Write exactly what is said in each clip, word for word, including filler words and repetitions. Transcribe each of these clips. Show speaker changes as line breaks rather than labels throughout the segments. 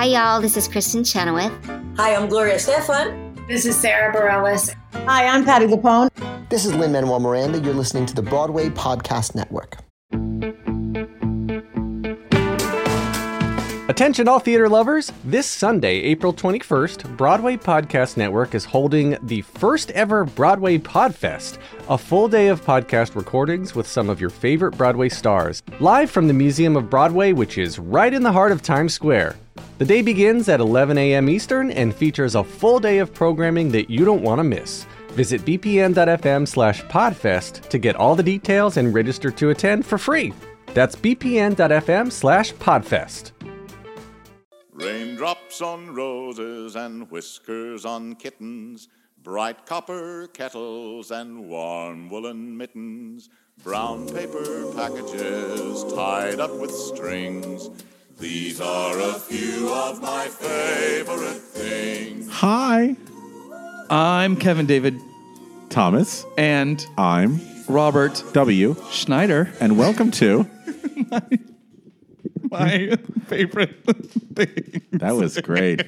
Hi, y'all. This is Kristen Chenoweth.
Hi, I'm Gloria Estefan.
This is Sarah Bareilles.
Hi, I'm Patti LuPone.
This is Lin-Manuel Miranda. You're listening to the Broadway Podcast Network.
Attention all theater lovers! This Sunday, April twenty-first, Broadway Podcast Network is holding the first ever Broadway Podfest, a full day of podcast recordings with some of your favorite Broadway stars, live from the Museum of Broadway, which is right in the heart of Times Square. The day begins at eleven a.m. Eastern and features a full day of programming that you don't want to miss. Visit bpn.fm slash podfest to get all the details and register to attend for free. That's bpn.fm slash podfest.
Raindrops on roses and whiskers on kittens, bright copper kettles and warm woolen mittens, brown paper packages tied up with strings. These are a few of my favorite things.
Hi,
I'm Kevin David
Thomas,
and
I'm
Robert
W.
Schneider,
and welcome to
my, my favorite thing.
That was great.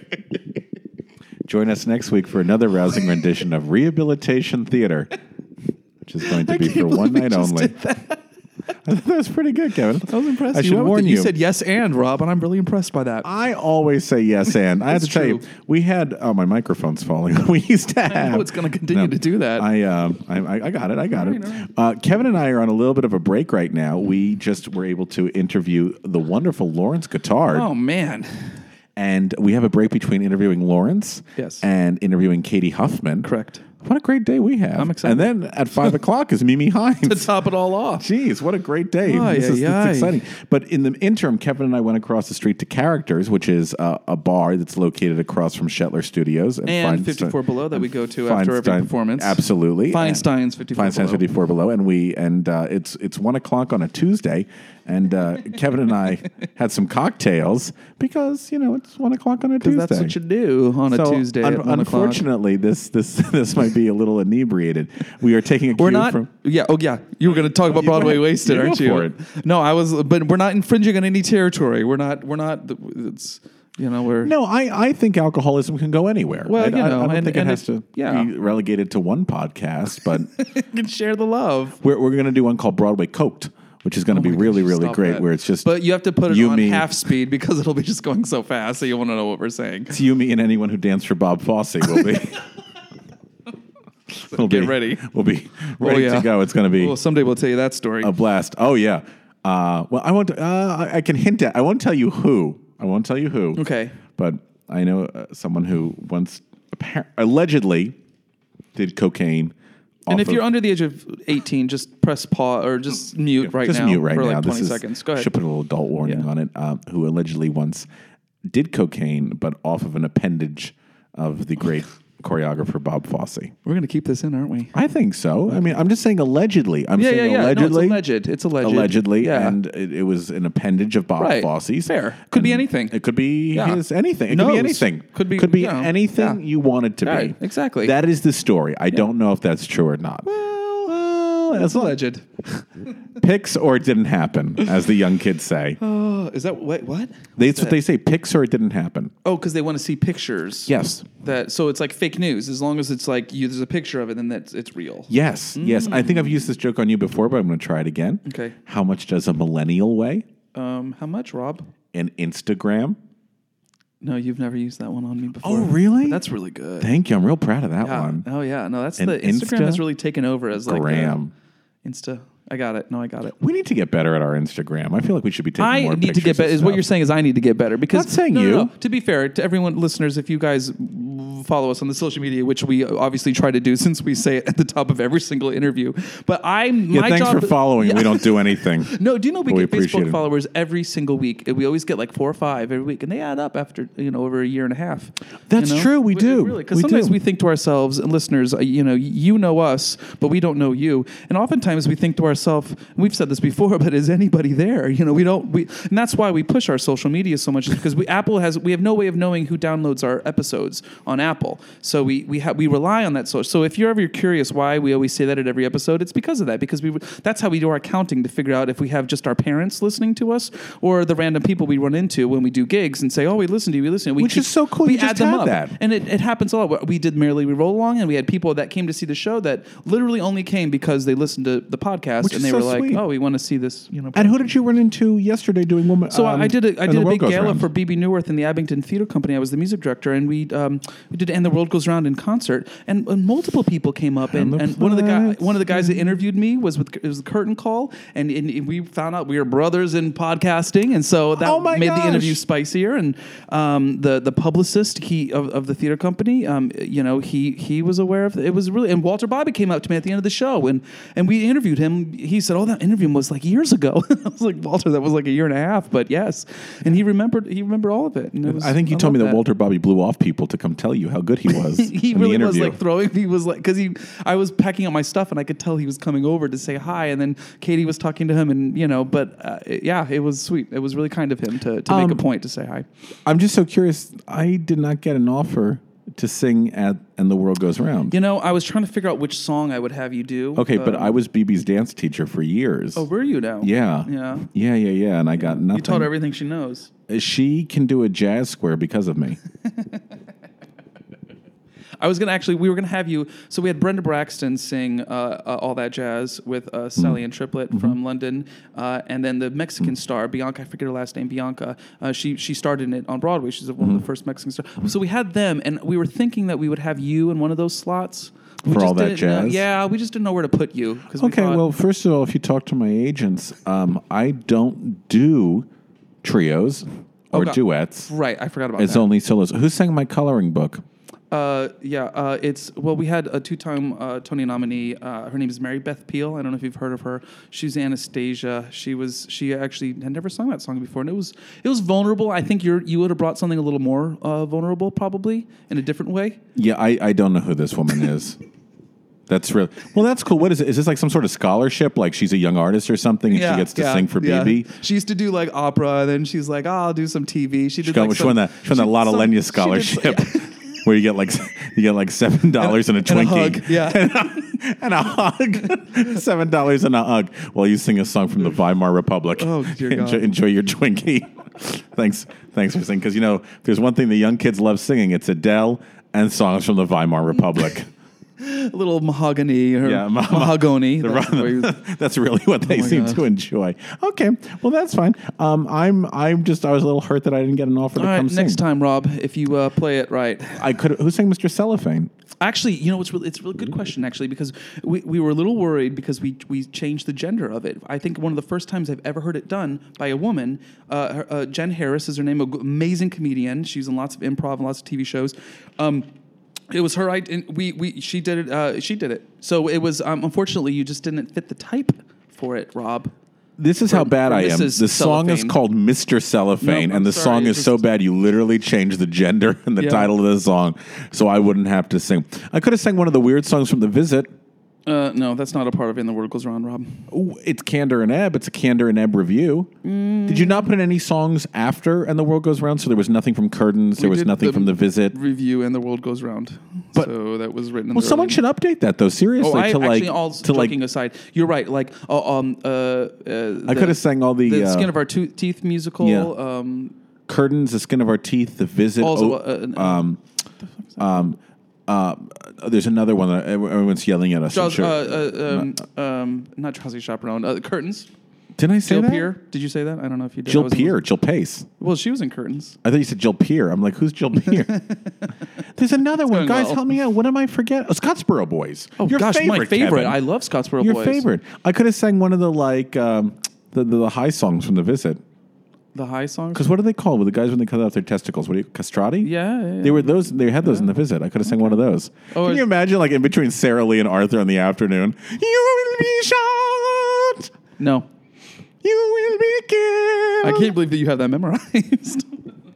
Join us next week for another rousing rendition of Rehabilitation Theater, which is going to be for one night only. I thought that was pretty good, Kevin.
I was impressed.
I should
you
warn you.
You said yes and, Rob, and I'm really impressed by that.
I always say yes and. I have to tell
true.
you, we had, oh, my microphone's falling. We used to have.
I know it's going to continue
no,
to do that.
I, uh, I, I got it. I got
all
it.
right, all right.
Uh, Kevin and I are on a little bit of a break right now. We just were able to interview the wonderful Lawrence Guittard.
Oh, man.
And we have a break between interviewing Lawrence
yes.
and interviewing Katie Huffman.
Correct.
What a great day we have.
I'm excited.
And then at five o'clock is Mimi Hines.
To top it all off.
Jeez, what a great day.
Aye,
this is
aye, aye.
it's exciting. But in the interim, Kevin and I went across the street to Characters, which is uh, a bar that's located across from Shetler Studios.
And,
Feinstein-
fifty-four Below that we go to
Feinstein-
after every performance.
Absolutely.
Feinstein's fifty-four
Feinstein's
Below.
fifty-four Below. And we and uh, it's it's one o'clock on a Tuesday. And uh, Kevin and I had some cocktails because, you know, it's one o'clock on a Tuesday.
That's what you do on a
So,
Tuesday
un-
at one
unfortunately, this this this might be a little inebriated. We are taking a cue
We're not.
from.
Yeah. Oh, yeah. You were going to talk about
You go
Broadway
ahead.
Wasted,
You go
aren't you?
for it.
No, I was. But we're not infringing on any territory. We're not. We're not. It's. You know, we're.
No, I, I think alcoholism can go anywhere.
Well,
I,
you
I-
know,
I don't
and-
think it
and
has
it-
to
yeah.
be relegated to one podcast, but
You can share the love.
we're we're going to do one called Broadway Coked, which is going to
Oh
be
my
really
gosh,
really
stop
great.
that.
Where it's just
But you have to put it
you,
on
me,
half speed because it'll be just going so fast, so you won't know what we're saying.
It's you, me, and anyone who danced for Bob Fosse will be. we'll
Get
be,
ready.
We'll be ready
Oh, yeah.
to go. It's going to be
Well, someday we'll tell you that story.
a blast. Oh yeah. Uh, well, I won't. Uh, I I can hint at. I won't tell you who. I won't tell you who.
Okay.
But I know uh, someone who once appar- allegedly did cocaine.
And
off
if you're
of-
under the age of eighteen, just press pause or just mute right
just
now
mute right
for
now.
like
This
twenty
is-
seconds. Go ahead.
Should put a little adult warning
Yeah.
on it. Uh, who allegedly once did cocaine, but off of an appendage of the great choreographer Bob Fosse.
We're going to keep this in, aren't we?
I think so. I mean, I'm just saying allegedly. I'm
Yeah,
saying
yeah, yeah. No, it's
allegedly.
alleged. It's alleged.
Allegedly,
Yeah.
and it, it was an appendage of Bob
Right.
Fosse's.
Fair. Could be
And
anything.
It could be
Yeah.
his anything. It
Nose.
could be anything.
Could be,
could be
you know,
anything
yeah.
you want it to
Right,
be.
exactly.
That is the story. I don't know if that's true or not.
Well, it's alleged.
Picks or it didn't happen, as the young kids say.
Oh, is that wait, what?
They, that's what they say. Picks or it didn't happen.
Oh, because they want to see pictures.
Yes.
That so it's like fake news. As long as it's like you, there's a picture of it, then that's it's real.
Yes. Yes. I think I've used this joke on you before, but I'm going to try it again.
Okay.
How much does a millennial weigh?
Um, how much, Rob?
An Instagram?
No, you've never used that one on me before.
Oh, really?
But that's really good.
Thank you. I'm real proud of that
yeah.
one.
Oh yeah. No, that's
An
the Instagram
Insta-
has really taken over as like
Gram.
the Insta. I got it. No, I got it.
We need to get better at our Instagram. I feel like we should be taking
I
more
need to
pictures
get better.
of
Is what
stuff.
you're saying is I need to get better because
Not saying
no, no,
you.
no. To be fair to everyone, listeners, if you guys follow us on the social media, which we obviously try to do since we say it at the top of every single interview, but I'm
Yeah,
my
thanks
job,
for following.
Yeah.
We don't do anything.
No, do you know we
But we
get
appreciate
Facebook
it.
followers every single week? We always get like four or five every week, and they add up after you know over a year and a half.
That's
You know?
true, we do.
Really, because
We
sometimes
do.
we think to ourselves, and listeners, uh, you know, you know us, but we don't know you, and oftentimes we think to ourselves, and we've said this before, but is anybody there? You know, we don't. We, and that's why we push our social media so much, is because we Apple has we have no way of knowing who downloads our episodes on Apple. So we we have we rely on that source. So if you're ever curious why we always say that at every episode, it's because of that. Because we that's how we do our counting to figure out if we have just our parents listening to us or the random people we run into when we do gigs and say, "Oh, we listen to you, we listen." We
Which
keep,
is so cool.
We
You
add
just
them
had
up,
that.
and it, it happens a lot. We did Merrily We Roll Along, and we had people that came to see the show that literally only came because they listened to the podcast
Which
and
is
they
so
were like,
sweet.
"Oh, we want to see this." You know.
And who did you run into yesterday doing woman?
So
um,
I did a, I
And
did
the
a
World
big
Goes
gala
Round?
for B B Newirth in the Abington Theater Company. I was the music director, and we um, we did "And the World Goes Round" in concert, and, and multiple people came up, and,
And the
and one of the guy,
planets
one of the guys that interviewed me was with it was the curtain call, and, and we found out we were brothers in podcasting, and so that
Oh my
made
gosh.
the interview spicier. And um, the the publicist he of, of the theater company, um, you know, he he was aware of it. It was really, and Walter Bobby came up to me at the end of the show, and and we interviewed him. He said, "Oh, that interview was like years ago." I was like, "Walter, that was like a year and a half," but yes, and he remembered he remembered all of it. And it was,
I think you
I
told me
love
that, Walter Bobby blew off people to come tell you how good he was.
he
in
really
the
was
interview.
like throwing. He was like, because he, I was packing up my stuff, and I could tell he was coming over to say hi, and then Katie was talking to him, and you know, but uh, yeah, it was sweet. It was really kind of him to, to
Um,
make a point to say hi.
I'm just so curious. I did not get an offer to sing at "And the World Goes Round."
You know, I was trying to figure out which song I would have you do.
Okay, but
Um,
I was B B's dance teacher for years.
Oh, were you now?
yeah,
Yeah.
yeah, yeah, yeah. And I got nothing.
You taught her everything she knows.
She can do a jazz square because of me.
I was gonna actually, we were gonna have you. So we had Brenda Braxton sing uh, uh, "All That Jazz" with uh, Sally
Mm.
and Triplet
Mm-hmm.
from London, uh, and then the Mexican star Bianca. I forget her last name. Bianca. Uh, she she starred in it on Broadway. She's one
Mm-hmm.
of the first Mexican stars. So we had them, and we were thinking that we would have you in one of those slots. We
For
just
All That
didn't know-
Jazz?
yeah, we just didn't know where to put you. 'Cause we
Okay,
thought-
well, first of all, if you talk to my agents, um, I don't do trios or
Oh, God.
duets.
right. I forgot about
It's
that.
only solos. Who sang my coloring book?
Uh, yeah, uh, it's well. We had a two-time uh, Tony nominee. Uh, her name is Mary Beth Peel. I don't know if you've heard of her. She's Anastasia. She was. She actually had never sung that song before, and it was. It was vulnerable. I think you you would have brought something a little more uh, vulnerable, probably in a different way.
Yeah, I, I don't know who this woman is. That's real. Well, that's cool. What is it? Is this like some sort of scholarship? Like she's a young artist or something, and she gets to sing for
yeah.
B B?
She used to do like opera, and then she's like, oh, "I'll do some T V." She did.
She got,
like
she won that. She won that
she-
Lotta
some-
Lenya
she did-
scholarship,
yeah.
where you get like you get like seven dollars and a
And a
Twinkie,
hug, yeah.
and a hug, seven dollars and a hug, while you sing a song from the Weimar Republic.
Oh, dear God.
enjoy, enjoy your Twinkie. thanks, thanks for singing. Because you know, if there's one thing the young kids love singing, it's Adele and songs from the Weimar Republic.
A little mahogany or
Yeah, ma-
mahogany.
The
That's
run-
the way you-
that's really what they
Oh my
seem
God.
to enjoy. Okay, well that's fine. Um, I'm I'm just I was a little hurt that I didn't get an offer
All
to
right,
come
next
sing.
time, Rob, if you uh, play it right.
I could. Who sang Mister Cellophane?
Actually, you know, it's really, it's a really good question, actually, because we, we were a little worried because we we changed the gender of it. I think one of the first times I've ever heard it done by a woman. Uh, her, uh, Jen Harris is her name, an amazing comedian. She's in lots of improv and lots of T V shows. Um, it was her. I we we she did it. Uh, she did it. So it was. Um, unfortunately, you just didn't fit the type for it, Rob.
This is
For-
how bad
for
I am.
Missus
The song is
Cellophane.
called Mister Cellophane,
No, I'm
and the
sorry,
song
it
is so
just-
bad you literally changed the gender and the
Yeah.
title of the song, so I wouldn't have to sing. I could have sang one of the weird songs from The Visit.
Uh, no, that's not a part of "In the World Goes Round," Rob.
Ooh, it's Candor and Ebb. It's a Candor and Ebb review.
Mm.
Did you not put in any songs after And the World Goes Round? So there was nothing from Curtains. There
We
was
did
nothing
the
from The Visit.
Review "And the World Goes Round."
But-
so that was written. In
Well,
the
someone
early-
should update that though. Seriously,
Oh, I
to like
actually, all
to like.
joking aside, you're right. Like, uh, um, uh, uh,
I could have sang all the,
the
uh,
Skin of Our to- Teeth musical.
Yeah.
Um,
Curtains, The Skin of Our Teeth, The Visit.
Also,
oh,
uh, uh,
um, um, uh, there's another one that everyone's yelling at us. I'm
Jaws,
sure.
uh, uh, um, um, not Drowsy Chaperone. Uh, Curtains.
Didn't I say
Jill
that?
Peer. Did you say that? I don't know if you did. I
Jill
wasn't
Peer,
listening.
Jill Pace.
Well, she was in Curtains.
I thought you said Jill Peer. I'm like, who's Jill Peer? There's another one.
going
Guys,
well.
help me out. What am I forgetting? Oh, Scottsboro Boys.
Oh
Your
gosh,
favorite,
my favorite.
Kevin.
I love Scottsboro
Your
Boys.
favorite. I could have sang one of the like um, the, the the high songs from The Visit.
The high songs.
Because what are they called with the guys when they cut out their testicles? What do you castrati?
Yeah, yeah,
They were those. They had those in The Visit. I could have sang one of those.
Oh,
Can you
it-
imagine, like in between Sarah Lee and Arthur in the afternoon? You will be shot.
No,
You will be killed.
I can't believe that you have that memorized.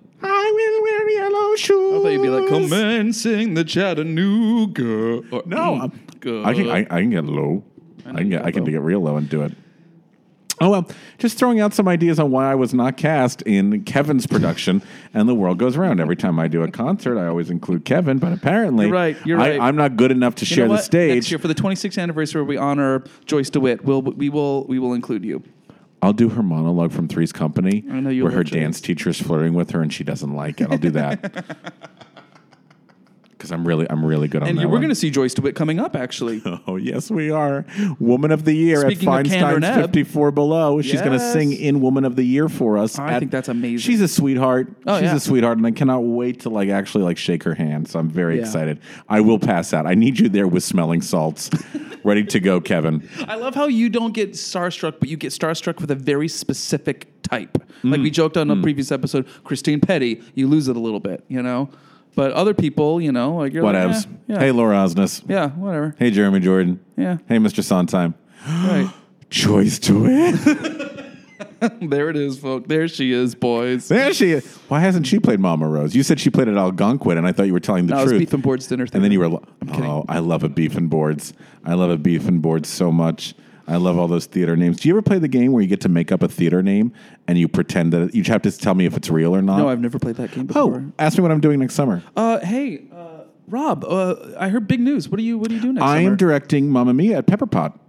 I will wear yellow shoes.
I thought you'd be like, commencing the Chattanooga. Or,
No, I'm- I can. I, I can get low. I,
know
can
you
get.
got
I can
low.
get real low and do it. Oh, well, just throwing out some ideas on why I was not cast in Kevin's production, and The World Goes Round. Every time I do a concert, I always include Kevin, but apparently
You're right, you're
I,
right.
I'm not good enough to
You
share
know
the
what?
stage.
Next year for the twenty-sixth anniversary, we honor Joyce DeWitt. We'll we will we will include you.
I'll do her monologue from Three's Company,
I know you
where
love
her
Joyce.
dance teacher's flirting with her and she doesn't like it. I'll do that. Because I'm really, I'm really good on
And
that
you, we're
one.
going to see Joyce DeWitt coming up, actually.
Oh, yes, we are. Woman of the Year
Speaking
at
of Candor
Feinstein's
Neb.
fifty-four Below. She's going to
Yes.
sing in Woman of the Year for us.
I think that's amazing.
She's a sweetheart.
Oh,
She's
yeah.
a sweetheart, and I cannot wait to like actually like shake her hand. So I'm very
Yeah.
excited. I will pass out. I need you there with smelling salts, ready to go, Kevin.
I love how you don't get starstruck, but you get starstruck with a very specific type. Like we joked on a previous episode, Christine Petty, you lose it a little bit, you know? But other people, you know, like you're
Whatevs.
like, eh, yeah,
Hey, Laura Osnes.
yeah, whatever.
Hey, Jeremy Jordan.
Yeah.
Hey, Mister Sondheim.
Right.
Choice to it.
There it is, folks. There she is, boys.
There she is. Why hasn't she played Mama Rose? You said she played at Algonquin, and I thought you were telling the
No, it was
truth.
Beef and Boards dinner thing.
And then you were, lo-
kidding.
oh, I love a beef and boards. I love a beef and boards so much. I love all those theater names. Do you ever play the game where you get to make up a theater name and you pretend that you have to tell me if it's real or not?
No, I've never played that game before.
Oh, ask me what I'm doing next summer.
Uh, hey, uh, Rob, uh, I heard big news. What do you What do you do next
I
summer?
am directing Mamma Mia at Pepper Pot.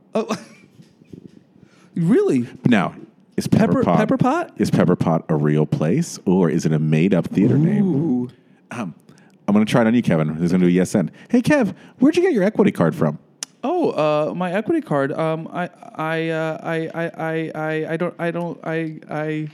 Really?
Now, is Pepper,
Pepper-
Pot
Pepper Pot?
is Pepper Pot a real place or is it a made up theater name?
Ooh.
Um, I'm going to try it on you, Kevin. Who's going to do a yes and? Hey, Kev, where'd you get your equity card from?
Oh, uh, my equity card. Um, I, I, uh, I, I, I, I, I don't, I don't, I, I.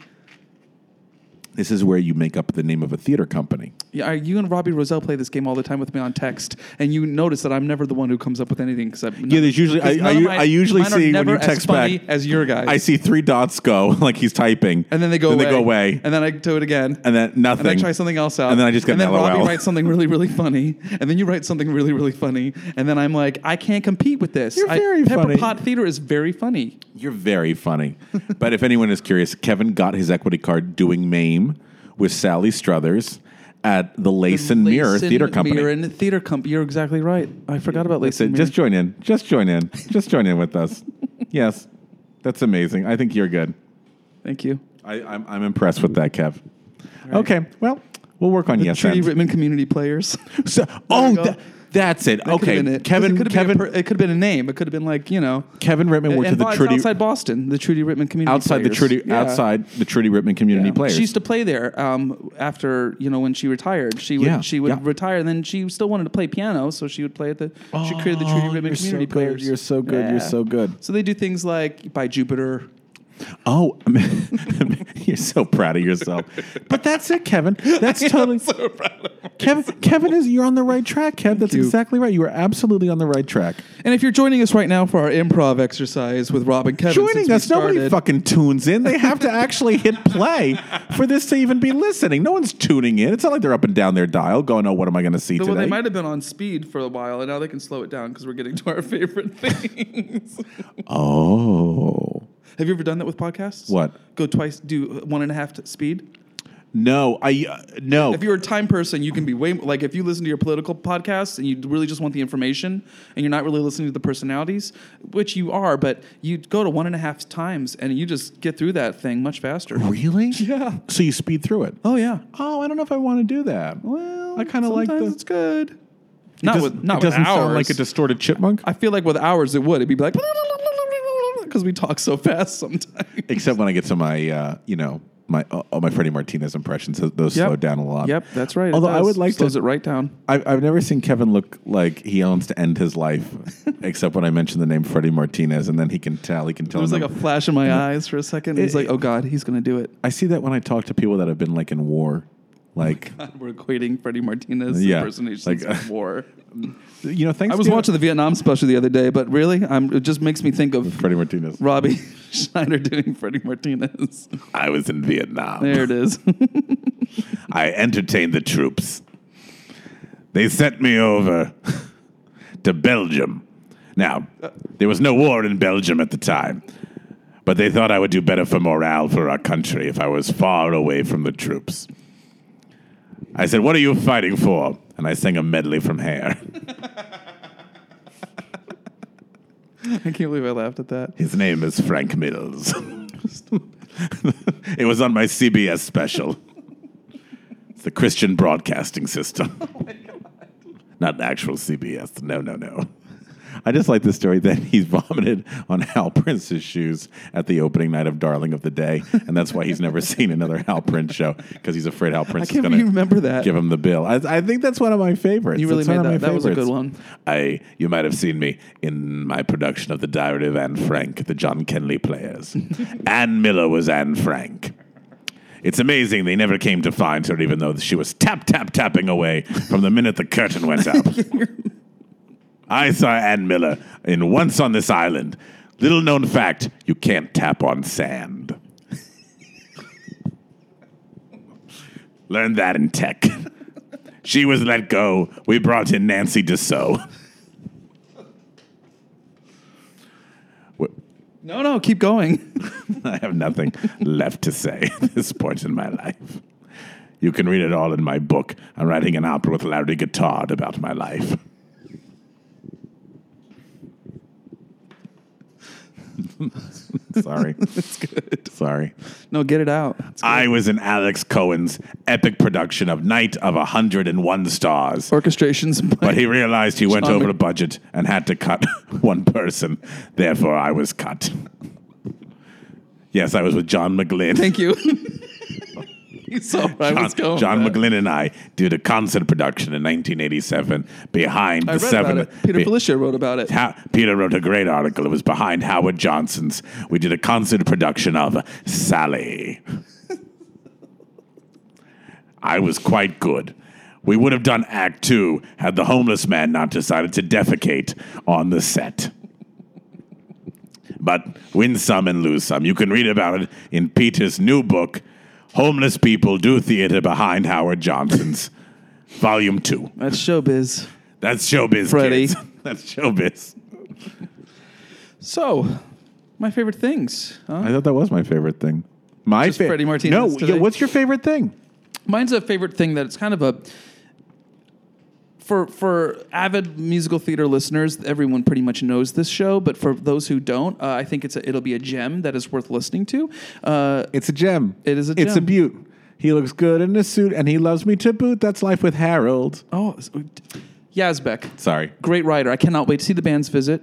This is where you make up the name of a theater company.
Yeah, I- you and Robbie Roselle play this game all the time with me on text, and you notice that I'm never the one who comes up with anything. Because
Yeah, there's usually I, I, u- I usually
mine are
see when
never
you text
as funny
back
as your guys.
I see three dots go like he's typing,
and then they go
then
away.
they go away,
and then I do it again,
and then nothing.
and I try something else out,
and then I just get
and then
an
Robbie
LOL.
writes something really, really funny, and then you write something really, really funny, and then I'm like, I can't compete with this.
You're
I-
very
Pepper
funny.
Pot Theater is very funny.
You're very funny. But if anyone is curious, Kevin got his equity card doing MAME with Sally Struthers at the Lace and Mirror
Lace
Theater
and
Company.
Mirror and Theater Company. You're exactly right. I forgot about Lace
Listen,
and Mirror.
just join in. Just join in. Just join in with us. Yes, that's amazing. I think you're good.
Thank you.
I, I'm, I'm impressed with that, Kev. Okay, well, we'll work on
The
yes
Trudy
and.
Rittman community players.
So, oh,
you go.
tha- that's it.
That could've
Okay,
been it.
Kevin.
It could've
Kevin.
been a per- it could have been a name. It could have been like you know.
Kevin Rittman worked
and
at the
it's
Trudy
outside Boston, the Trudy Rittman community.
outside the
Players.
Trudy
Yeah.
outside the Trudy Rittman community
Yeah.
players.
She used to play there um, after you know when she retired. She would
Yeah,
she would
yeah.
retire, and then she still wanted to play piano, so she would play at the. she created the Trudy
Oh,
Rittman
you're so
community
good.
players.
You're so good. You're
Yeah.
so good.
So they do things like By Jupiter.
Oh, you're so proud of yourself. But that's it, Kevin. That's totally. So proud of Kevin, Kevin is you're on the right track, Kev. That's
you.
exactly right. You are absolutely on the right track.
And if you're joining us right now for our improv exercise with Rob and Kevin, since
Joining
we
us, nobody
started-
fucking tunes in. They have to actually hit play for this to even be listening. No one's tuning in. It's not like they're up and down their dial going, "Oh, what am I going to see
Well,
today?"
they might have been on speed for a while, and now they can slow it down because we're getting to our favorite things.
Oh,
Have you ever done that with podcasts?
What?
Go twice, do one and a half t- speed?
no, I uh, no.
If you're a time person, you can be way like if you listen to your political podcasts and you really just want the information and you're not really listening to the personalities, which you are, but you go to one and a half times and you just get through that thing much faster.
Really?
Yeah.
So you speed through it?
Oh yeah.
Oh, I don't know if I want to do that.
Well,
I kinda like
sometimes
the-
it's good.
It
Not
does-
with not
it doesn't
with hours.
sound like a distorted chipmunk.
I feel like with hours it would. It'd be like because we talk so fast sometimes.
Except when I get to my, uh, you know, my uh, all my Freddie Martinez impressions, those- those
Yep.
slow down a lot.
Yep, that's right. it
Although I
does.
would like
Slows
to.
it right down.
I've, I've never seen Kevin look like he owns to end his life, except when I mention the name Freddie Martinez, and then he can tell. He can tell.
There was like a
them-
flash in my eyes for a second. He's
It-
like, "Oh God, he's going to do it."
I see that when I talk to people that have been like in war, like
We're equating Freddie Martinez
Yeah,
impersonations
like,
of war.
you know. Thanks.
I was watching the Vietnam special the other day, but really, I'm, it just makes me think of
Freddie Martinez.
Robbie Schneider doing Freddie Martinez.
I was in Vietnam.
There it is.
I entertained the troops. They sent me over to Belgium. Now, there was no war in Belgium at the time, but they thought I would do better for morale for our country if I was far away from the troops. I said, "What are you fighting for?" And I sang a medley from Hair.
I can't believe I laughed at that.
His name is Frank Mills. It was on my C B S special. It's the Christian Broadcasting System. Oh my God. Not the actual C B S. No, no, no. I just like the story that he vomited on Hal Prince's shoes at the opening night of Darling of the Day, and that's why he's never seen another Hal Prince show, because he's afraid Hal Prince
I can't
is going
remember that.
to give him the bill. I, I think that's one of my favorites.
You really
That's
made
one of
that.
my
That was a
favorites.
good one.
I, you might have seen me in my production of The Diary of Anne Frank, the John Kenley Players. Anne Miller was Anne Frank. It's amazing they never came to find her, even though she was tap, tap, tapping away from the minute the curtain went up. I saw Ann Miller in Once on This Island. Little known fact, you can't tap on sand. Learned that in tech. She was let go. We brought in Nancy Dussault.
No, no, keep going.
I have nothing left to say at this point in my life. You can read it all in my book. I'm writing an opera with Larry Guittard about my life. Sorry.
It's good.
Sorry.
No, get it out. It's good.
I was in Alex Cohen's epic production of Night of one hundred and one Stars.
Orchestrations.
But he realized he went
John
over
Mc-
the budget and had to cut one person. Therefore, I was cut. Yes, I was with John McGlynn.
Thank you. You saw where I
John,
was going.
John
with that.
McGlynn and I did a concert production in nineteen eighty-seven behind
I
the
read
seven.
about it. Peter
be-
Felicia wrote about it.
Ha- Peter wrote a great article. It was behind Howard Johnson's. We did a concert production of Sally. I was quite good. We would have done Act Two had the homeless man not decided to defecate on the set. But win some and lose some. You can read about it in Peter's new book, Homeless People Do Theater Behind Howard Johnson's, Volume Two.
That's showbiz.
That's showbiz,
Freddie.
kids. That's showbiz.
So, my favorite things. Huh?
I thought that was my favorite thing. My
Just Freddie Martinez
No,
today?
yeah, what's your favorite thing?
Mine's a favorite thing that it's kind of a for for avid musical theater listeners. Everyone pretty much knows this show, but for those who don't, uh, I think it's a, it'll be a gem that is worth listening to. Uh,
It's a gem.
It is a
It's a
gem.
beaut. He looks good in a suit, and he loves me to boot. That's Life with Harold.
oh, Yazbek,
Sorry,
great writer. I cannot wait to see the band's visit.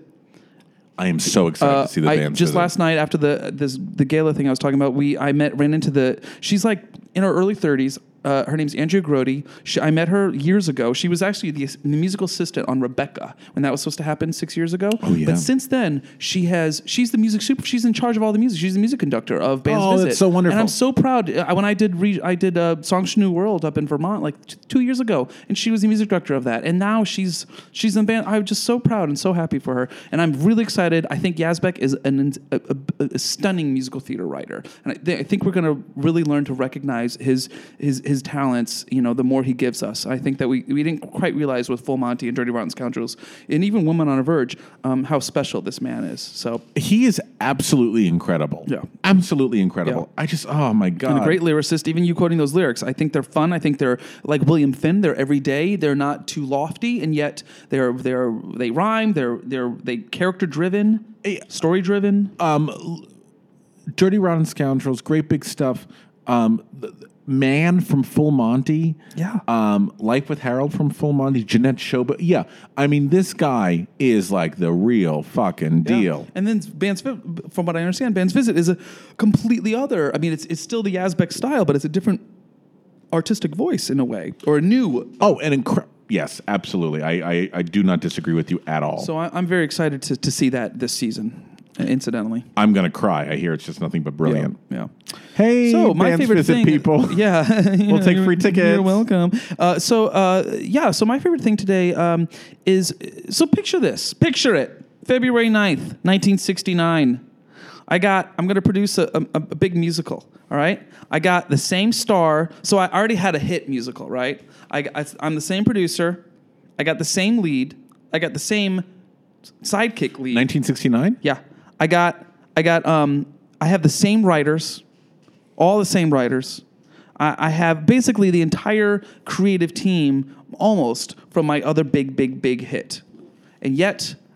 I am so excited
Uh,
to see the
I,
band.
just last night after the this the gala thing I was talking about, we I met ran into the she's like in her early thirties. Uh, her name's Andrea Grody. She, I met her years ago. She was actually the, the musical assistant on Rebecca when that was supposed to happen six years ago.
Oh, yeah.
But since then, she has she's the music super. She's in charge of all the music. She's the music conductor of Band's
Oh,
Visit.
that's so wonderful.
And I'm so proud. Uh, When I did re, I did uh, Songs to New World up in Vermont like t- two years ago, and she was the music director of that. And now she's she's in the band. I'm just so proud and so happy for her. And I'm really excited. I think Yazbek is an, a, a, a stunning musical theater writer, and I, th- I think we're going to really learn to recognize his his his talents. You know, the more he gives us. I think that we, we didn't quite realize with Full Monty and Dirty Rotten Scoundrels, and even Woman on a Verge, um, how special this man is. So,
he is absolutely incredible.
Yeah.
Absolutely incredible.
Yeah.
I just, oh my God.
and a great lyricist. Even you quoting those lyrics, I think they're fun. I think they're like William Finn. They're everyday. They're not too lofty, and yet they're they're they rhyme. They're they're they character driven, story driven.
Um, Dirty Rotten Scoundrels, great big stuff. Um, th- th- Man from Full Monty.
Yeah.
Um, Life with Harold from Full Monty. Jeanette Shoba. Yeah. I mean, this guy is like the real fucking
Yeah.
deal.
And then Band's, Vi- from what I understand, Band's Visit is a completely other. I mean, it's it's still the Yazbek style, but it's a different artistic voice in a way, or a new.
Oh, and incredible. Yes, absolutely. I, I, I do not disagree with you at all.
So I, I'm very excited to to see that this season. Incidentally,
I'm going to cry. I hear it's just nothing but brilliant.
Yeah.
Hey,
So my
Band's
favorite
Visit
thing,
people.
Yeah,
We'll take free tickets.
You're welcome. Uh, so uh, yeah, so my favorite thing today um, is so picture this, picture it, February ninth, nineteen sixty-nine. I got. I'm going to produce a, a, a big musical. All right. I got the same star. So I already had a hit musical. Right. I, I I'm the same producer. I got the same lead. I got the same sidekick lead.
nineteen sixty-nine?
Yeah, I got, I got, um, I have the same writers, all the same writers. I, I have basically the entire creative team almost from my other big, big, big hit, and yet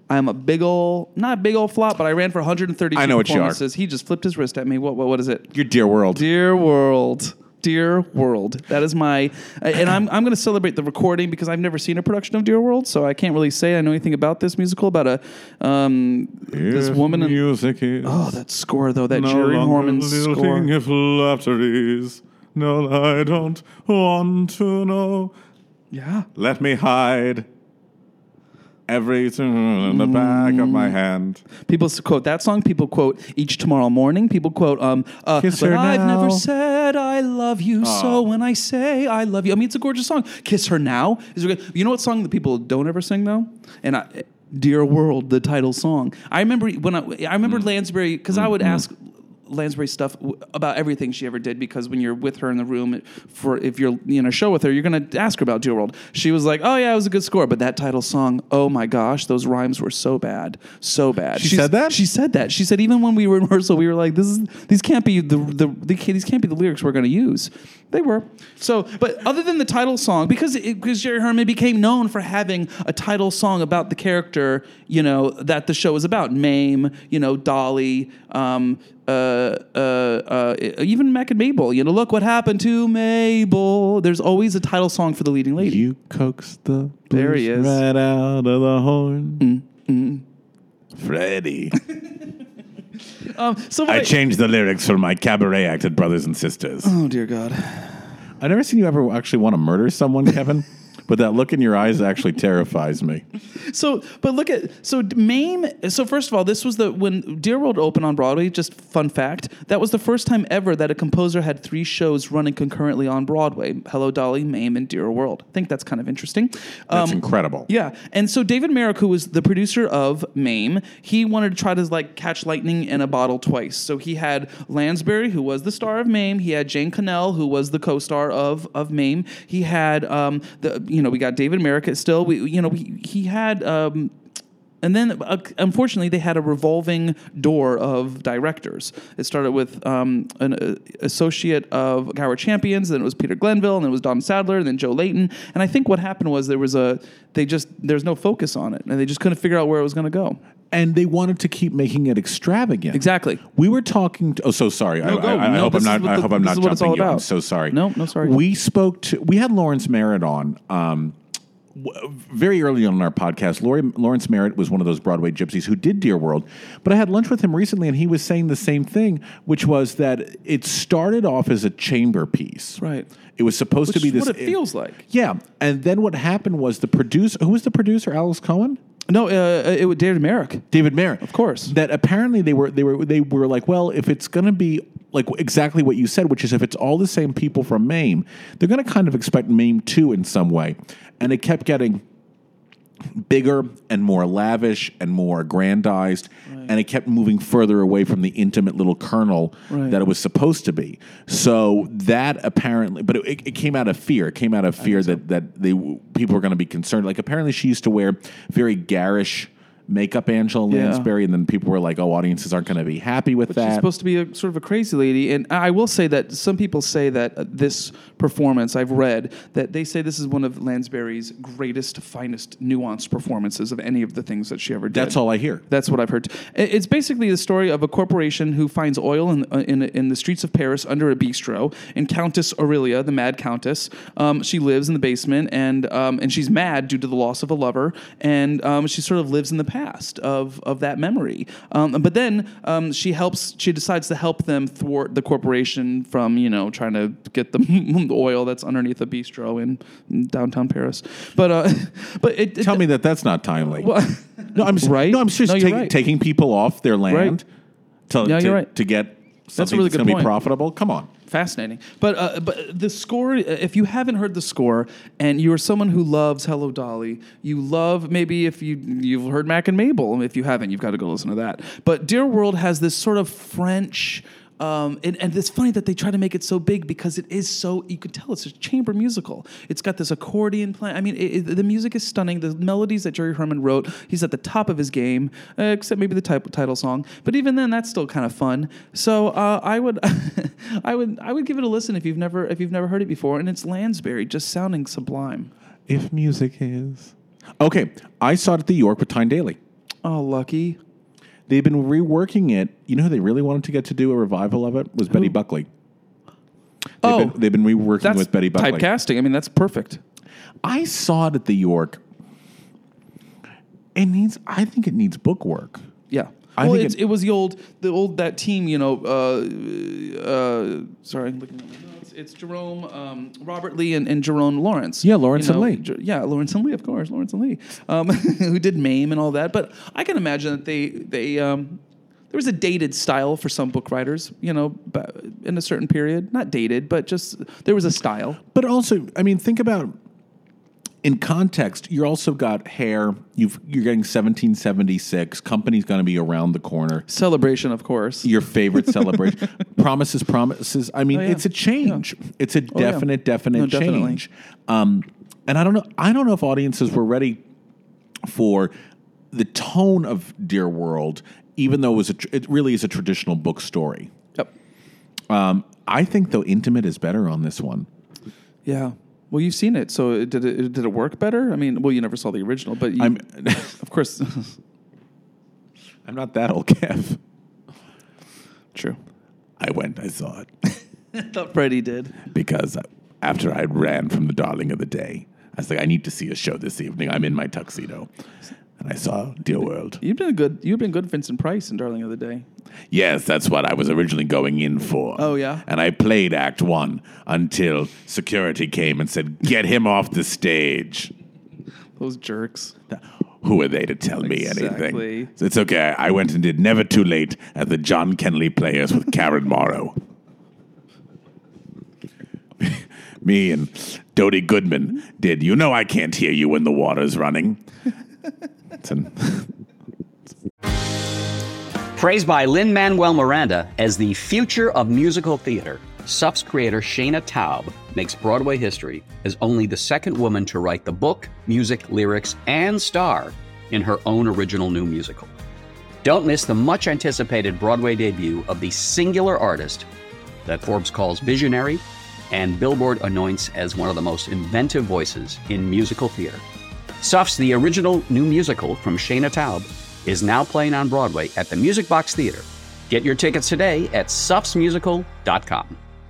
I'm a big ol', not a big old flop, but I ran for one hundred thirty-two
I know what you are.
performances. He just flipped his wrist at me. What, what, what is it?
Your Dear World.
Dear World. Dear World. That is my, and I'm I'm going to celebrate the recording because I've never seen a production of Dear World, so I can't really say I know anything about this musical about a um this
If
woman. And,
music is
oh, that score though, that
no
Jerry
longer
Horman score.
lilting, if laughter is. No, I don't want to know.
Yeah.
Let me hide everything in the back of my hand.
People s- quote that song. People quote Each Tomorrow Morning. People quote, um, uh,
Kiss
but
her
I've
now.
never said I love you, so when I say I love you, I mean, it's a gorgeous song. Kiss Her Now is a good. You know what song that people don't ever sing though? And I, Dear World, the title song. I remember when I, I remember Lansbury because I would ask Lansbury stuff w- about everything she ever did because when you're with her in the room for if you're in a show with her, you're going to ask her about Dear World. She was like, "Oh yeah, it was a good score," but that title song, oh my gosh, those rhymes were so bad, so bad.
She
She's-
said that?
She said that. She said even when we were in rehearsal, we were like, "This is these can't be the the, the these can't be the lyrics we're going to use." They were. So, but other than the title song, because it, because Jerry Herman became known for having a title song about the character, you know, that the show is about, Mame, you know, Dolly, um, uh, uh, uh, even Mac and Mabel. You know, look what happened to Mabel. There's always a title song for the leading lady.
You coax the
There he
blues
is.
right out of the horn.
Mm,
Freddie.
Um, so what
I changed the lyrics for my cabaret act at Brothers and Sisters.
oh dear God.
I've never seen you ever actually want to murder someone, Kevin. But that look in your eyes actually terrifies me.
So, but look at so Mame. So first of all, this was the when Dear World opened on Broadway. Just fun fact: that was the first time ever that a composer had three shows running concurrently on Broadway: Hello, Dolly, Mame, and Dear World. I think that's kind of interesting.
That's
Um,
incredible.
Yeah, and so David Merrick, who was the producer of Mame, he wanted to try to like catch lightning in a bottle twice. So he had Lansbury, who was the star of Mame. He had Jane Connell, who was the co-star of of Mame. He had um, the you know we got David Merrick still. We you know we, he had. Um, And then, uh, unfortunately, they had a revolving door of directors. It started with um, an uh, associate of Howard Champions, then it was Peter Glenville, and then it was Don Sadler, and then Joe Layton. And I think what happened was there was a they just there's no focus on it, and they just couldn't figure out where it was going to go.
And they wanted to keep making it extravagant.
Exactly.
We were talking. To, oh, so sorry.
No,
I,
go.
I, I
No,
hope I'm
this is
not.
what
I
the-
hope I'm
this
not
is what it's all
jumping you. I'm
about.
so sorry.
No, no, sorry.
We spoke to. We had Lawrence Merritt on. Um, w- very early on in our podcast, Lori, Lawrence Merritt was one of those Broadway gypsies who did Dear World. But I had lunch with him recently, and he was saying the same thing, which was that it started off as a chamber piece.
Right.
It was supposed
Which
to be
is
this.
what it feels like.
Yeah, and then what happened was the producer. Who was the producer? Alice Cohen.
No, uh, it was David Merrick.
David Merritt,
Of course.
That apparently they were they were they were like, well, if it's going to be like exactly what you said, which is if it's all the same people from Mame, they're going to kind of expect Mame two in some way, and it kept getting bigger and more lavish and more aggrandized, right. And it kept moving further away from the intimate little kernel
Right.
that it was supposed to be. So that apparently, but it, it came out of fear. It came out of fear
so.
that that they people were going to be concerned. Like apparently, she used to wear very garish makeup, Angela
Yeah.
Lansbury, and then people were like, "Oh, audiences aren't going to be happy with
But
that."
she's supposed to be a sort of a crazy lady, and I will say that some people say that uh, this performance I've read that they say this is one of Lansbury's greatest, finest, nuanced performances of any of the things that she ever did.
That's all I hear.
That's what I've heard. It- It's basically the story of a corporation who finds oil in uh, in, in the streets of Paris under a bistro, and Countess Aurelia, the Mad Countess, um, she lives in the basement, and um, and she's mad due to the loss of a lover, and um, she sort of lives in the past of of that memory. Um, but then um, she helps. She decides to help them thwart the corporation from you know trying to get the, the oil that's underneath a bistro in downtown Paris. But uh, but it, it
Tell me that that's not timely.
Well,
no, I'm s-
right?
No, I'm just
No, you're
ta-
right.
taking people off their land
Right.
to,
Yeah,
to,
you're right.
to get something
really
that's
good
going to be
point.
profitable. Come on.
Fascinating, but uh, but the score. If you haven't heard the score, and you are someone who loves Hello Dolly, you love maybe if you you've heard Mac and Mabel. If you haven't, you've got to go listen to that. But Dear World has this sort of French. Um, and, and it's funny that they try to make it so big because it is so, you could tell it's a chamber musical. It's got this accordion playing. I mean, it, it, the music is stunning. The melodies that Jerry Herman wrote, he's at the top of his game, uh, except maybe the type, title song. But even then, that's still kind of fun. So uh, I would, I would, I would give it a listen if you've never, if you've never heard it before. And it's Lansbury just sounding sublime.
If music is. Okay, I saw it at the York with Tyne Daly.
Oh, lucky.
They've been reworking it. You know who they really wanted to get to do a revival of it? Was Betty Buckley. They've
Oh,
been, they've been reworking
That's
with Betty Buckley.
typecasting. I mean, that's perfect.
I saw it at the York. It needs. I think it needs book work.
Yeah.
I
well,
think
it's,
it-
it, was the old, the old that team. You know, uh, uh, sorry, I'm looking at my notes. It's Jerome, um, Robert Lee, and, and Jerome Lawrence.
Yeah, Lawrence
You know,
and Lee.
Jer- yeah, Lawrence and Lee, of course, Lawrence and Lee, um, who did MAME and all that. But I can imagine that they they um, there was a dated style for some book writers. You know, ba- in a certain period, not dated, but just there was a style.
But also, I mean, think about in context. You also got Hair. You've you're getting seventeen seventy-six. Company's going to be around the corner.
Celebration, of course.
Your favorite celebration. Promises, promises. I mean,
Oh, yeah.
it's a change. It's a
Oh, yeah.
definite, definite
No, definitely.
change. Um, and I don't know. I don't know if audiences were ready for the tone of Dear World, even though it was a, tr- it really is a traditional book story.
Yep.
Um, I think though Intimate is better on this one.
Yeah. Well, you've seen it, so it- did it did it work better? I mean, well, you never saw the original, but you,
I'm
of course,
I'm not that old, Kev.
true.
I went. I saw it.
I thought Freddie did.
because after I ran from the darling of the day, I was like, I need to see a show this evening. I'm in my tuxedo. And I saw Dear World.
You've been good. You've been good, Vincent Price, in Darling of the Day.
Yes, that's what I was originally going in for.
Oh, yeah?
And I played Act One until security came and said, get him off the stage.
Those jerks.
Who are they to tell me
Exactly.
anything? It's okay. I went and did Never Too Late at the John Kenley Players with Karen Morrow. Me and Dodie Goodman did You Know I Can't Hear You When the Water's Running. It's an-
Praised by Lin-Manuel Miranda as the future of musical theater, S U F's creator Shayna Taub makes Broadway history as only the second woman to write the book, music, lyrics, and star in her own original new musical. Don't miss the much-anticipated Broadway debut of the singular artist that Forbes calls visionary and Billboard anoints as one of the most inventive voices in musical theater. S U F's The Original New Musical from Shayna Taub is now playing on Broadway at the Music Box Theater. Get your tickets today at suffs musical dot com.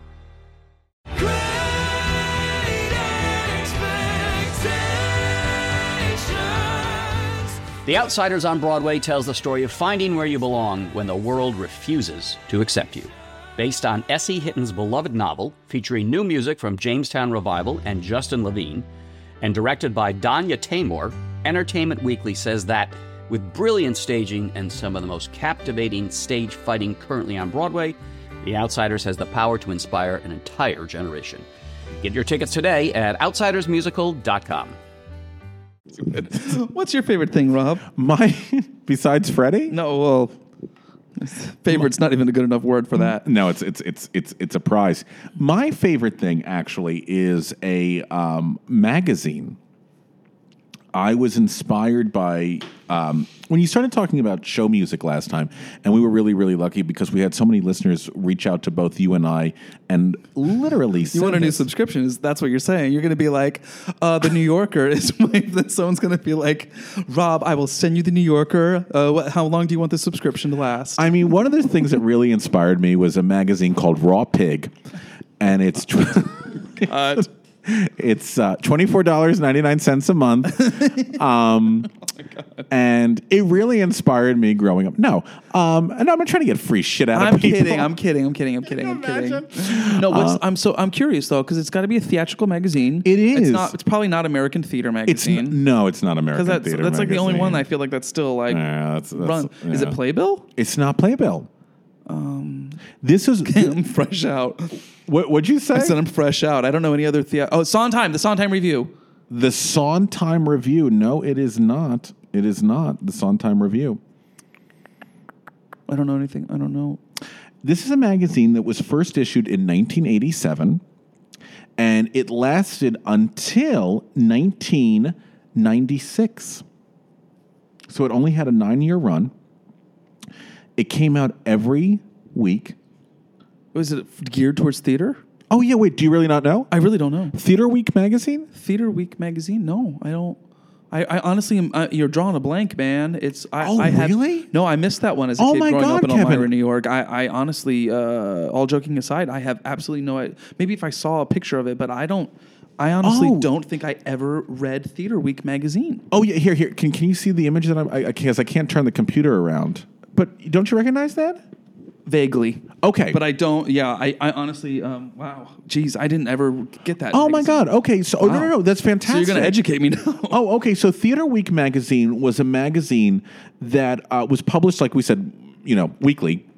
The Outsiders on Broadway tells the story of finding where you belong when the world refuses to accept you. Based on Essie Hitton's beloved novel, featuring new music from Jamestown Revival and Justin Levine, and directed by Danya Tamor, Entertainment Weekly says that, with brilliant staging and some of the most captivating stage fighting currently on Broadway, The Outsiders has the power to inspire an entire generation. Get your tickets today at outsiders musical dot com.
What's your favorite thing, Rob?
My, besides Freddie?
No, well, favorite's not even a good enough word for that.
No, it's it's it's it's it's a prize. My favorite thing actually is a um, magazine. I was inspired by um, when you started talking about show music last time, and we were really really lucky because we had so many listeners reach out to both you and I, and literally
You want a new subscription? Is that's what you're saying? You're going to be like, uh, the New Yorker is. Someone's going to be like, Rob, I will send you the New Yorker. Uh, what, how long do you want the subscription to last?
I mean, one of the things that really inspired me was a magazine called Raw Pig, and it's tw-
Uh,
it's uh, twenty-four dollars and ninety-nine cents a month, um, and it really inspired me growing up. No, um, and I'm not trying to get free shit out
I'm
of people.
kidding. I'm kidding. I'm kidding. I'm kidding. I'm kidding. No, what's,
Uh,
I'm so I'm curious though because it's got to be a theatrical magazine.
It
It's
is.
not. It's probably not American Theater
It's
Magazine.
n- no, it's not American
Because that's
Theater
that's like the only
Magazine.
one I feel like that's still like
Yeah, that's- that's-
run. Is it
yeah.
Playbill?
It's not Playbill. Um, this is
I'm fresh out.
what? What'd you say?
I said I'm fresh out. I don't know any other theater. Oh, Sondheim. The Sondheim Review.
The Sondheim Review. No, it is not. It is not the Sondheim Review.
I don't know anything. I don't know.
This is a magazine that was first issued in nineteen eighty-seven, and it lasted until nineteen ninety-six. So it only had a nine-year run. It came out every week.
Was it geared towards theater?
Oh, yeah, wait, do you really not know?
I really don't know.
Theater Week magazine?
Theater Week magazine? No, I don't. I, I honestly, am, uh, you're drawing a blank, man. It's I,
Oh,
I had,
really?
No, I missed that one as a
Oh
kid
my
growing
God,
up in
Kevin.
Elmira, New York. I, I honestly, uh, all joking aside, I have absolutely no idea. Maybe if I saw a picture of it, but I don't. I honestly
Oh.
don't think I ever read Theater Week magazine.
Oh yeah, here, here. Can can you see the image that I'm? I, I can't. I can't turn the computer around. But don't you recognize that?
Vaguely.
Okay.
But I don't, yeah, I, I honestly, um, wow. Geez, I didn't ever get that.
Oh my
magazine.
God. Okay. So oh, no,
Wow.
no, no. That's fantastic.
So you're going to educate me now.
Oh, okay. So Theater Week magazine was a magazine that uh, was published, like we said, you know, weekly,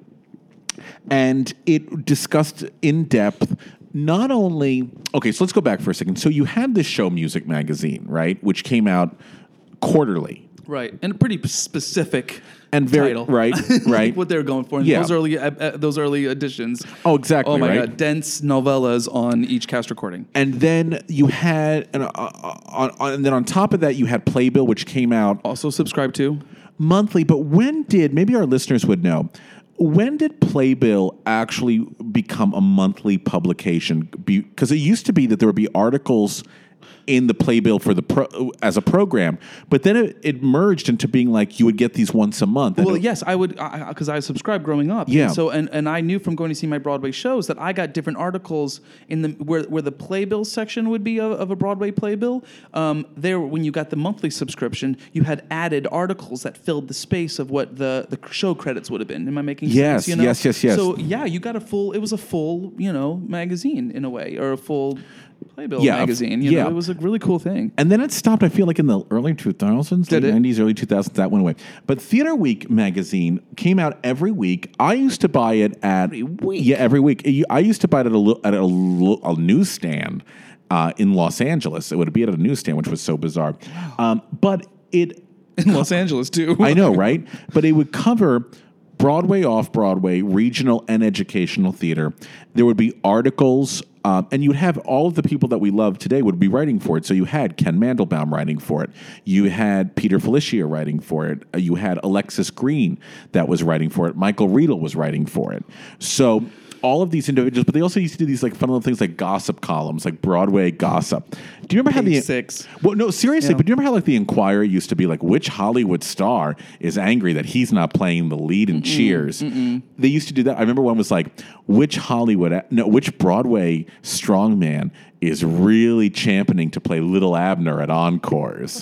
and it discussed in depth not only. Okay, so let's go back for a second. So you had this Show Music magazine, right, which came out quarterly.
Right, and a pretty p- specific
And very-
title.
right,
Like
right.
what they were going for in
Yeah.
those early uh, uh, those early editions.
Oh, exactly,
Oh my
right.
God, dense novellas on each cast recording.
And then you had, and, uh, on, on, and then on top of that, you had Playbill, which came out
Also subscribe to.
monthly. But when did, maybe our listeners would know, when did Playbill actually become a monthly publication? Because it used to be that there would be articles in the Playbill for the pro, as a program, but then it, it merged into being like you would get these once a month.
Well,
And it-
yes, I would, because I, I subscribed growing up.
Yeah.
And so, and, and I knew from going to see my Broadway shows that I got different articles in the where where the playbill section would be of, of a Broadway playbill. Um, there, when you got the monthly subscription, you had added articles that filled the space of what the, the show credits would have been. Am I making
Yes,
sense? You know?
yes, yes, yes.
So yeah, you got a full. It was a full, you know, magazine in a way, or a full playbill
Yeah,
magazine. You
yeah.
know, it was a really cool thing.
And then it stopped, I feel like, in the early two thousands,
Did
late
it?
nineties, early two thousands, that went away. But Theater Week magazine came out every week. I used to buy it at... Every
week?
Yeah, every week. I used to buy it at a, lo- at a, lo- a newsstand uh, in Los Angeles. It would be at a newsstand, which was so bizarre. Um, but it...
In Los Angeles too.
I know, right? But it would cover Broadway, off-Broadway, regional, and educational theater. There would be articles, um, and you would have all of the people that we love today would be writing for it. So you had Ken Mandelbaum writing for it. You had Peter Felicia writing for it. Uh, you had Alexis Green that was writing for it. Michael Riedel was writing for it. So all of these individuals, but they also used to do these like fun little things like gossip columns, like Broadway gossip. Do you remember how the
Page six.
Well, no, seriously,
Yeah.
but do you remember how like the Inquirer used to be like, which Hollywood star is angry that he's not playing the lead in Cheers? Mm-mm. They used to do that. I remember one was like, which Hollywood, no, which Broadway strongman is really championing to play Little Abner at Encores?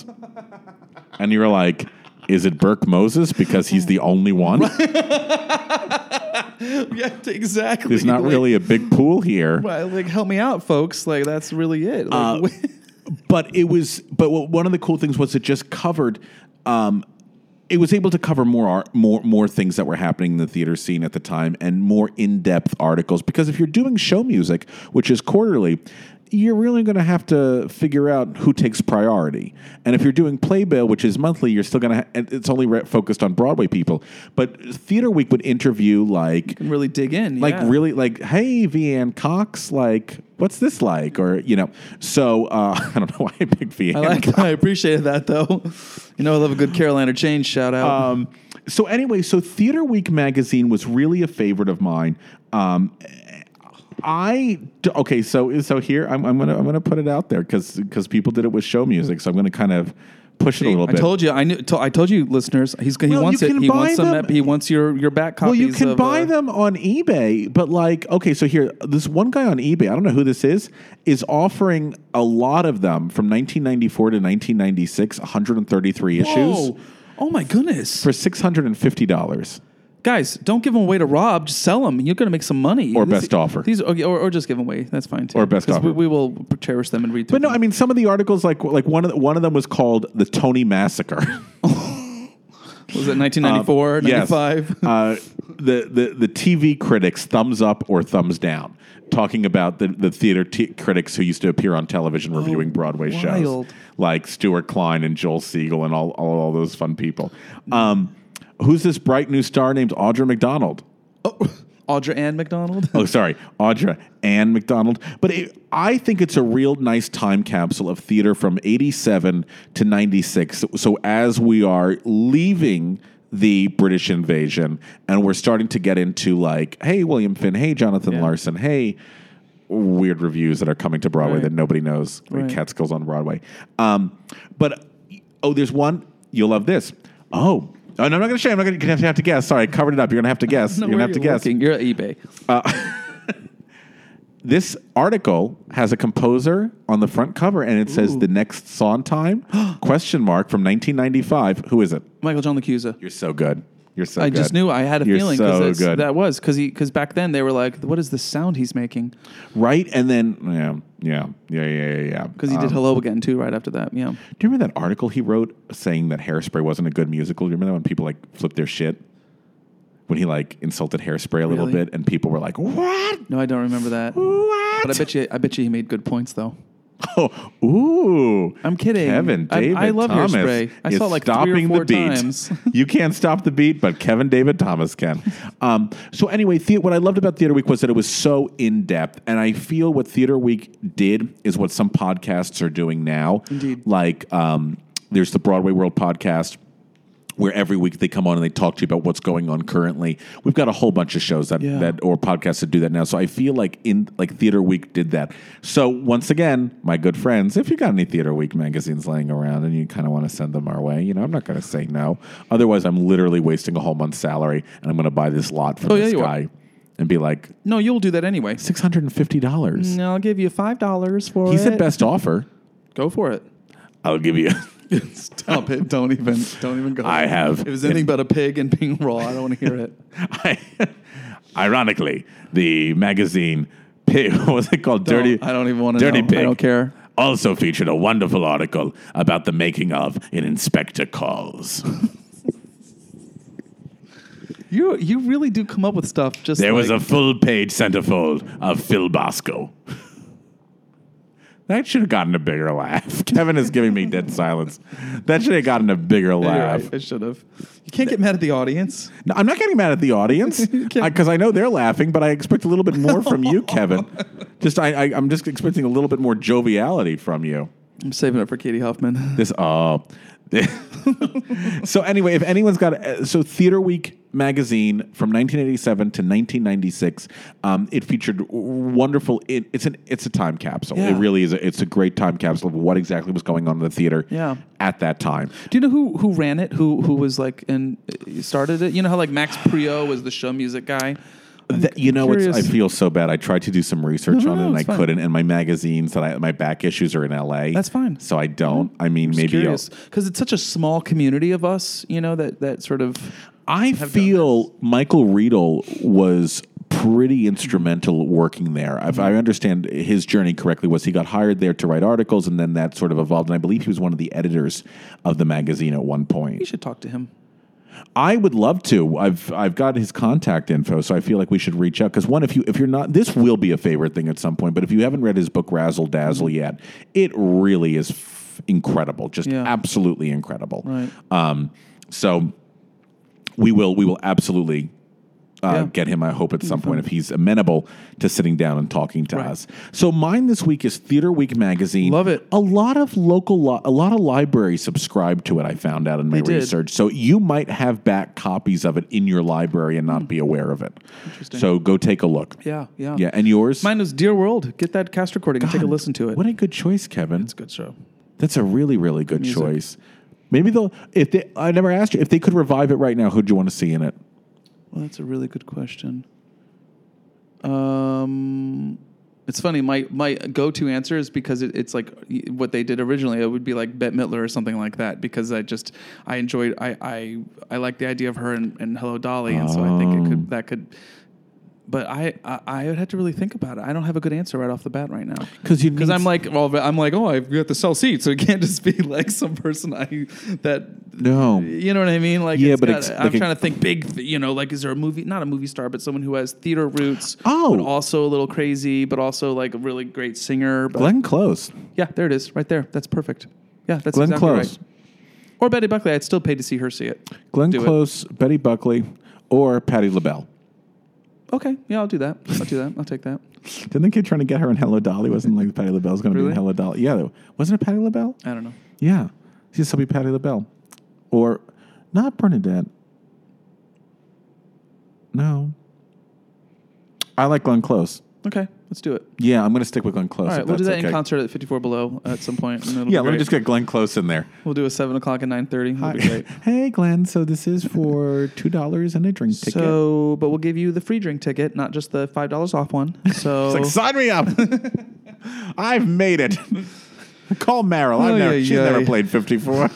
And you were like, is it Burke Moses because he's the only one?
Yeah, exactly.
There's not
Like,
really a big pool here.
Well, like, help me out, folks. Like, that's really it. Like,
But it was, but what- one of the cool things was it just covered, um, it was able to cover more art, more more things that were happening in the theater scene at the time, and more in depth articles. Because if you're doing show music, which is quarterly, you're really going to have to figure out who takes priority. And if you're doing Playbill, which is monthly, you're still going to. Ha- and it's only re- focused on Broadway people. But Theater Week would interview like.
can really dig in.
Like
yeah.
really, like, hey, Vianne Cox, like, what's this like? Or, you know, so uh, I don't know why I picked Vianne.
I like. I appreciated that though. You know, I love a good Carolina Change shout out.
Um, so anyway, so Theater Week magazine was really a favorite of mine. Um, I d- okay, so so here I'm, I'm gonna I'm gonna put it out there because because people did it with show music, so I'm gonna kind of push it a little
I
bit.
told you. I knew. To, I told you, listeners. He's he
Well,
wants
you
it.
can
He
buy
wants some.
them-
He wants your your back
Well,
copies.
you can
of,
buy
uh,
them on eBay, but like, okay, so here, this one guy on eBay, I don't know who this is, is offering a lot of them from nineteen ninety-four to nineteen ninety-six, one hundred thirty-three issues
Whoa. Oh my goodness,
for six hundred fifty dollars.
guys! Don't give them away to Rob. Just sell them. You're going to make some money.
Or
This-
best offer.
These, okay, or, or just give them away. That's fine too.
Or best
'Cause
offer.
We, we will cherish them and read.
But no, I mean, some of the articles, like like one of the, one of them was called the Tony Massacre.
was it nineteen ninety-four,
Yes.
ninety-five?
uh, the, the the T V critics, thumbs up or thumbs down, talking about the the theater t- critics who used to appear on television reviewing Broadway shows,
wild.
like Stuart Klein and Joel Siegel and all all, all those fun people. Um, who's this bright new star named Audra McDonald?
Audra Ann McDonald.
Oh, sorry, Audra Ann McDonald. But it, I think it's a real nice time capsule of theater from eighty-seven to ninety-six. So, so as we are leaving the British invasion and we're starting to get into like, hey, William Finn, hey, Jonathan
Yeah.
Larson, hey, weird reviews that are coming to Broadway
Right.
that nobody knows, like
Right.
Catskills on Broadway. Um, but Oh, there's one. You'll love this. Oh. Oh, no, I'm not going to show you. I'm not going to have, have to guess. Sorry, I covered it up. You're going to have to guess.
No,
You're going to have to guess.
Working? You're at eBay.
This article has a composer on the front cover, and it says
Ooh.
"The Next Sondheim?" question mark from nineteen ninety-five. Who is it?
Michael John LaCusa.
You're so good. You're so
I
good.
just knew. I had a
You're
feeling
so
because
good.
that was because he because back then they were like, "What is the sound he's making?"
Right, and then yeah, yeah, yeah, yeah, yeah, yeah.
Because he did
Um,
Hello Again too right after that. Yeah.
Do you remember that article he wrote saying that Hairspray wasn't a good musical? Do you remember that when people like flipped their shit? When he like insulted Hairspray a little
Really?
bit, and people were like, "What?
No, I don't remember that.
What?"
But I bet you, I bet you he made good points though.
Oh, ooh!
I'm kidding.
Kevin
I-
David
I love
Thomas
Hairspray. I
is
saw it like three or
stopping
four
the beat.
times.
You can't stop the beat, but Kevin David Thomas can. Um, so anyway, the- what I loved about Theater Week was that it was so in depth, and I feel what Theater Week did is what some podcasts are doing now.
Indeed.
Like um, there's the Broadway World podcast, where every week they come on and they talk to you about what's going on currently. We've got a whole bunch of shows that,
Yeah.
that or podcasts that do that now. So I feel like in like Theater Week did that. So once again, my good friends, if you got any Theater Week magazines laying around and you kind of want to send them our way, you know, I'm not going to say no. Otherwise, I'm literally wasting a whole month's salary and I'm going to buy this lot from
Oh, yeah,
this
you
guy
are.
and be like
No, you'll do that anyway.
six hundred fifty dollars.
No, I'll give you five dollars for
He
it.
said best offer.
Go for it.
I'll give you.
Stop it! Don't even, don't even go.
I have-
If it's anything but a pig and being raw, I don't want to hear it.
I, ironically, the magazine, what was it called?
Don't-
Dirty.
I don't even want to
Dirty
know.
Pig.
I don't care.
Also featured a wonderful article about the making of an Inspector Calls.
You you really do come up with stuff. Just
There was a
like,
full page centerfold of Phil Bosco. That should have gotten a bigger laugh. Kevin is giving me dead silence. That should have gotten a bigger
You're
laugh.
right, I should have. You can't get mad at the audience.
No, I'm not getting mad at the audience because I, I know they're laughing, but I expect a little bit more from you, Kevin. Just I, I, I'm just expecting a little bit more joviality from you.
I'm saving it for Katie Huffman.
This oh. So anyway, if anyone's got a, so Theater Week magazine from nineteen eighty-seven to nineteen ninety-six, um, it featured wonderful. It, it's an it's a time capsule.
Yeah.
It really is. A, it's a great time capsule of what exactly was going on in the theater.
Yeah.
At that time.
Do you know who who ran it? Who who was like and started it? You know how like Max Priot was the show music guy.
That, you know, it's, I
curious.
feel so bad. I tried to do some research
No,
on
no,
it and I
it's fine.
couldn't. And my magazines that I my back issues are in L A.
That's fine.
So I don't. I mean, maybe I'll-
Curious because it's such a small community of us. You know that that sort of.
I
have
feel Michael Riedel was pretty instrumental working there. If I understand his journey correctly, was he got hired there to write articles, and then that sort of evolved. And I believe he was one of the editors of the magazine at one
You
point.
should talk to him.
I would love to. I've I've got his contact info, so I feel like we should reach out. Because one, if you if you're not, this will be a favorite thing at some point. But if you haven't read his book Razzle Dazzle yet, it really is f- incredible, just
Yeah.
absolutely incredible.
Right.
Um, so we will we will absolutely uh,
Yeah.
get him. I hope at some point if he's amenable to sitting down and talking to
Right.
us. So mine this week is Theater Week magazine.
Love it.
A lot of local, li- a lot of libraries subscribe to it. I found out in my
They did.
research. So you might have back copies of it in your library and not be aware of it.
Interesting.
So go take a look.
Yeah, yeah.
Yeah, and yours?
Mine was Dear World. Get that cast recording and take a
God,
listen to it.
What a good choice, Kevin.
It's a good show.
That's a really, really good
Music.
choice. Maybe they'll. If they, I never asked you if they could revive it right now. Who'd you want to see in it?
Well, that's a really good question. Um, it's funny. My my go to answer is because it, it's like what they did originally. It would be like Bette Midler or something like that. Because I just I enjoyed I I, I like the idea of her and, and Hello Dolly, and so I think it could that could. But I, I I would have to really think about it. I don't have a good answer right off the bat right now.
'Cause you
because
need
I'm
s-
like well I'm like oh I've got to sell seats, so it can't just be like some person I that
No.
you know what I mean? Like,
Yeah,
it's
but
got-
ex-
I'm
like a-
trying to think big. th- You know, like is there a movie? Not a movie star, but someone who has theater roots.
Oh.
but also a little crazy, but also like a really great singer. But
Glenn Close.
yeah, there it is, right there. That's perfect. Yeah, that's
Glenn
exactly
Close.
right. Or Betty Buckley. I'd still pay to see her see it.
Glenn
Do it.
Close, Betty Buckley, or Patti LaBelle.
Okay, yeah, I'll do that. I'll do that. I'll take that.
Didn't the kid trying to get her in Hello Dolly? Wasn't like Patti LaBelle's going to be
Really?
in Hello Dolly? Yeah, though. Wasn't it Patti LaBelle?
I don't know.
Yeah, she used to be Patti LaBelle, or not Bernadette. No, I like Glenn Close.
Okay. Let's do it.
Yeah, I'm going to stick with Glenn Close.
All right,
if
we'll do
that's
that
okay.
in concert at fifty-four Below at some point. And it'll
Yeah,
be
let me
great.
just get Glenn Close in there.
We'll do a seven o'clock and nine thirty. It'll be great.
Hey, Glenn. So this is for two dollars and a drink ticket.
So, but we'll give you the free drink ticket, not just the five dollars off one. So,
It's like, sign me up. I've made it. Call Meryl. I've
Oh,
never,
yeah,
she's
yeah.
never played fifty-four.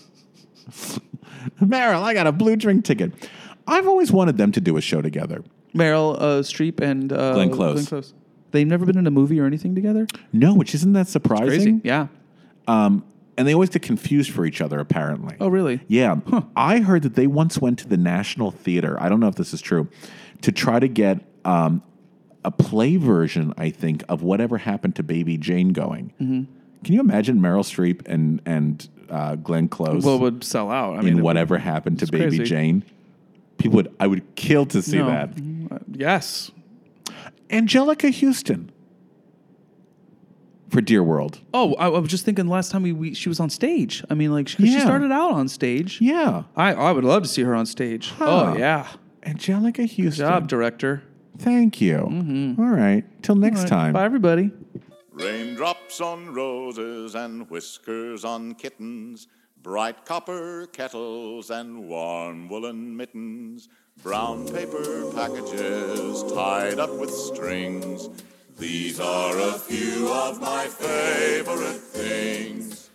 Meryl, I got a blue drink ticket. I've always wanted them to do a show together.
Meryl uh, Streep and uh,
Glenn Close.
Glenn Close. They've never been in a movie or anything together?
No, which isn't that surprising?
Crazy. Yeah.
Um, and they always get confused for each other, apparently.
Oh, really?
Yeah. I heard that they once went to the National Theater. I don't know if this is true, to try to get um, a play version, I think, of Whatever Happened to Baby Jane going. Mm-hmm. Can you imagine Meryl Streep and and uh, Glenn Close
Well, it would sell out. I
in
mean, it
Whatever
would-
Happened to
it's
Baby
crazy.
Jane? People would. I would kill to see
No.
that.
Uh, yes.
Angelica Houston for Dear World.
Oh, I, I was just thinking last time we, we she was on stage. I mean, like, 'cause she
Yeah.
started out on stage.
Yeah.
I, I would love to see her on stage.
Huh.
Oh, yeah.
Angelica Houston.
Good job, director.
Thank you. All right. Till next
All right.
time.
Bye, everybody.
Raindrops on roses and whiskers on kittens, bright copper kettles and warm woolen mittens, brown paper packages tied up with strings. These are a few of my favorite things.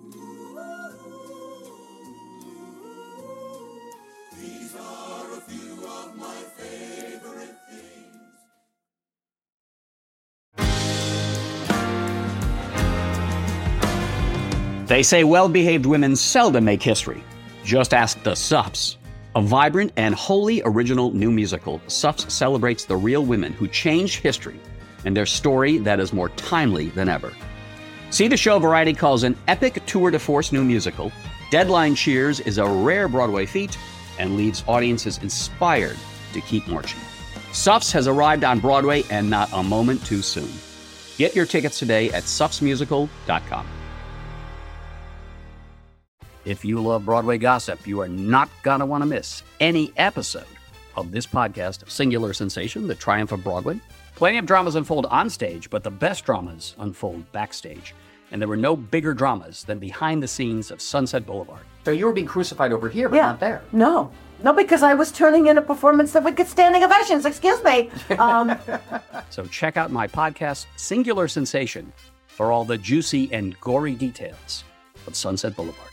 These are a few of my favorite things.
They say well-behaved women seldom make history. Just ask the Suffs. A vibrant and wholly original new musical, Suffs celebrates the real women who changed history and their story that is more timely than ever. See the show Variety calls an epic tour de force new musical. Deadline cheers is a rare Broadway feat and leaves audiences inspired to keep marching. Suffs has arrived on Broadway and not a moment too soon. Get your tickets today at suffs musical dot com. If you love Broadway gossip, you are not going to want to miss any episode of this podcast, Singular Sensation, The Triumph of Broadway. Plenty of dramas unfold on stage, but the best dramas unfold backstage. And there were no bigger dramas than behind the scenes of Sunset Boulevard. So you were being crucified over here, but
Yeah.
not there.
No. No, because I was turning in a performance that would get standing ovations. Excuse me. Um,
So check out my podcast, Singular Sensation, for all the juicy and gory details of Sunset Boulevard.